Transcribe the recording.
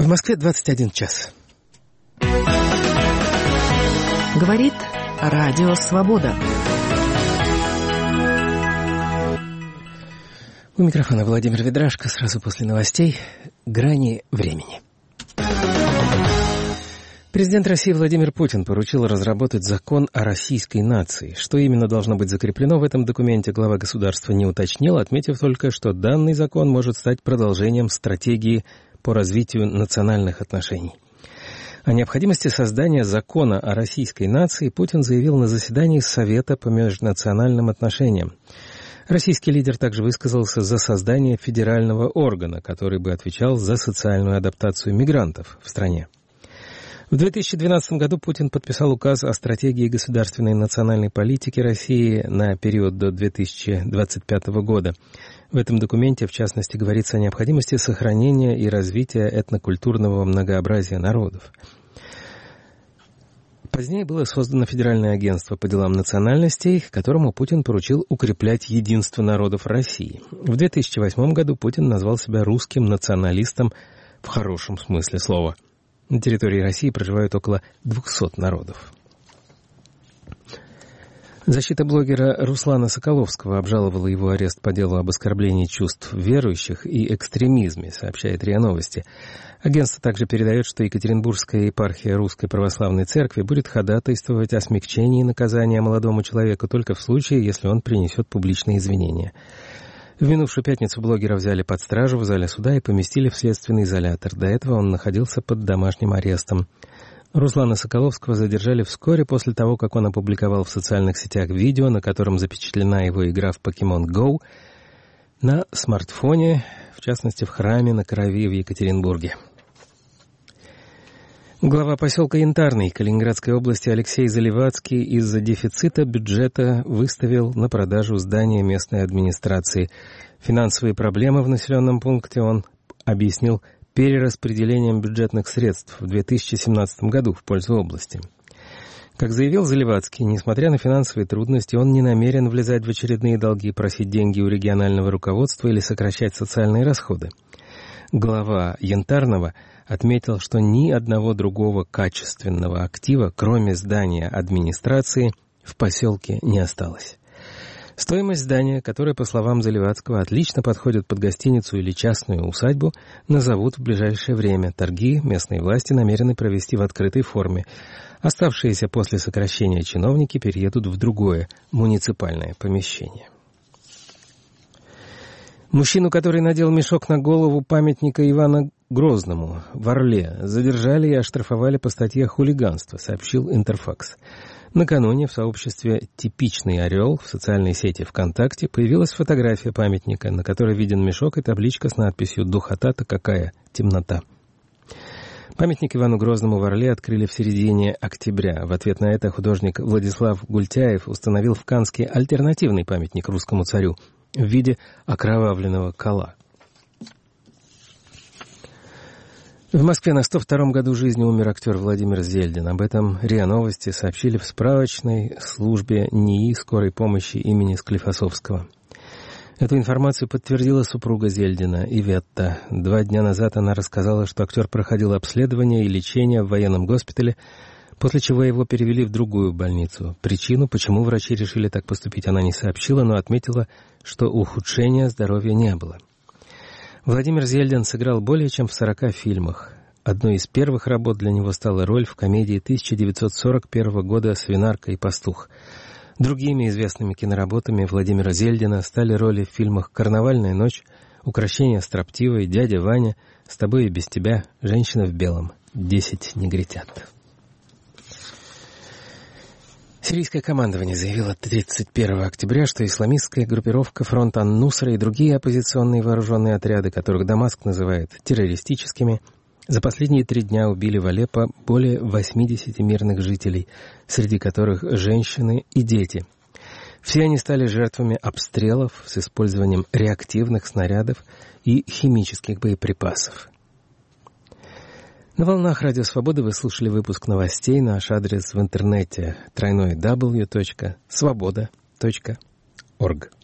В Москве 21 час. Говорит Радио Свобода. У микрофона Владимир Ведрашко. Сразу после новостей «Грани времени». Президент России Владимир Путин поручил разработать закон о российской нации. Что именно должно быть закреплено в этом документе, глава государства не уточнил, отметив только, что данный закон может стать продолжением стратегии по развитию национальных отношений. О необходимости создания закона о российской нации Путин заявил на заседании Совета по межнациональным отношениям. Российский лидер также высказался за создание федерального органа, который бы отвечал за социальную адаптацию мигрантов в стране. В 2012 году Путин подписал указ о стратегии государственной национальной политики России на период до 2025 года. В этом документе, в частности, говорится о необходимости сохранения и развития этнокультурного многообразия народов. Позднее было создано Федеральное агентство по делам национальностей, которому Путин поручил укреплять единство народов России. В 2008 году Путин назвал себя русским националистом в хорошем смысле слова. На территории России проживают около 200 народов. Защита блогера Руслана Соколовского обжаловала его арест по делу об оскорблении чувств верующих и экстремизме, сообщает РИА Новости. Агентство также передает, что Екатеринбургская епархия Русской Православной Церкви будет ходатайствовать о смягчении наказания молодому человеку только в случае, если он принесет публичные извинения. В минувшую пятницу блогера взяли под стражу в зале суда и поместили в следственный изолятор. До этого он находился под домашним арестом. Руслана Соколовского задержали вскоре после того, как он опубликовал в социальных сетях видео, на котором запечатлена его игра в Pokemon Go на смартфоне, в частности в храме на Крови в Екатеринбурге. Глава поселка Янтарный Калининградской области Алексей Заливацкий из-за дефицита бюджета выставил на продажу здание местной администрации. Финансовые проблемы в населенном пункте он объяснил перераспределением бюджетных средств в 2017 году в пользу области. Как заявил Заливацкий, несмотря на финансовые трудности, он не намерен влезать в очередные долги, просить деньги у регионального руководства или сокращать социальные расходы. Глава Янтарного отметил, что ни одного другого качественного актива, кроме здания администрации, в поселке не осталось. Стоимость здания, которое, по словам Заливацкого, отлично подходит под гостиницу или частную усадьбу, назовут в ближайшее время. Торги местные власти намерены провести в открытой форме. Оставшиеся после сокращения чиновники переедут в другое муниципальное помещение. Мужчину, который надел мешок на голову памятника Ивану Грозному в Орле, задержали и оштрафовали по статье «Хулиганство», сообщил Интерфакс. Накануне в сообществе «Типичный орел» в социальной сети ВКонтакте появилась фотография памятника, на которой виден мешок и табличка с надписью «Духота-то какая, темнота». Памятник Ивану Грозному в Орле открыли в середине октября. В ответ на это художник Владислав Гультяев установил в Канске альтернативный памятник русскому царю в виде окровавленного кола. В Москве на 102-м году жизни умер актер Владимир Зельдин. Об этом РИА Новости сообщили в справочной службе НИИ скорой помощи имени Склифосовского. Эту информацию подтвердила супруга Зельдина, Иветта. 2 дня назад она рассказала, что актер проходил обследование и лечение в военном госпитале, после чего его перевели в другую больницу. Причину, почему врачи решили так поступить, она не сообщила, но отметила, что ухудшения здоровья не было. Владимир Зельдин сыграл более чем в 40 фильмах. Одной из первых работ для него стала роль в комедии 1941 года «Свинарка и пастух». Другими известными киноработами Владимира Зельдина стали роли в фильмах «Карнавальная ночь», «Укрощение строптивой», «Дядя Ваня», «С тобой и без тебя», «Женщина в белом», «10 негритят». Сирийское командование заявило 31 октября, что исламистская группировка фронт Ан-Нусра и другие оппозиционные вооруженные отряды, которых Дамаск называет террористическими, за последние 3 дня убили в Алеппо более 80 мирных жителей, среди которых женщины и дети. Все они стали жертвами обстрелов с использованием реактивных снарядов и химических боеприпасов. На волнах Радио Свободы вы слушали выпуск новостей. Наш адрес в интернете www.svoboda.org.